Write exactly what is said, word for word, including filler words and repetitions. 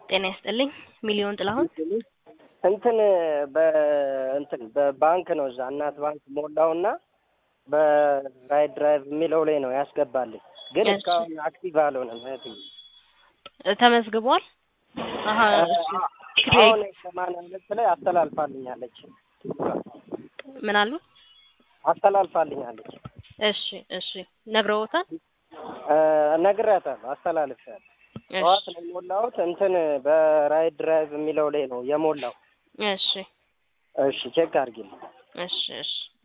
ጤና ይስጥልኝ ሚሊዮን ጥላሁን እንትን በእንትን በባንክ ነው እዛ እናት ባንክ ሞላውና በራይድ ድራይቭ የሚለው ላይ ነው ያስገባልኝ ግን እስካሁን አክቲቭ አልሆነም እህቴ ተመዝግቧል አሃ አሁን ሰማንያ ሁለት ላይ አስተላልፋልኛለች ምን አሉ አስተላልፋልኛለች እሺ እሺ ነግረውታል ነግሬያታለሁ አስተላልፋለሁ ዋት ነው ሞላውት እንትን በራይድ ድራይቭ የሚለው ላይ ነው የሞላው እሺ እሺ ቼክ አድርጊልኝ እሺ እሺ